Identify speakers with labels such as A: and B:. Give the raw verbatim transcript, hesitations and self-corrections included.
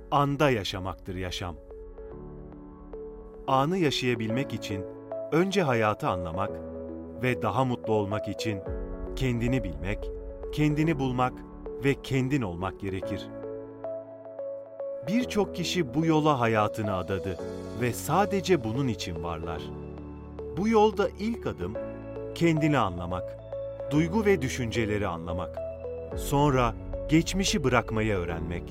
A: Anda yaşamaktır yaşam. Anı yaşayabilmek için önce hayatı anlamak ve daha mutlu olmak için kendini bilmek, kendini bulmak ve kendin olmak gerekir. Birçok kişi bu yola hayatını adadı ve sadece bunun için varlar. Bu yolda ilk adım kendini anlamak, duygu ve düşünceleri anlamak. Sonra geçmişi bırakmayı öğrenmek.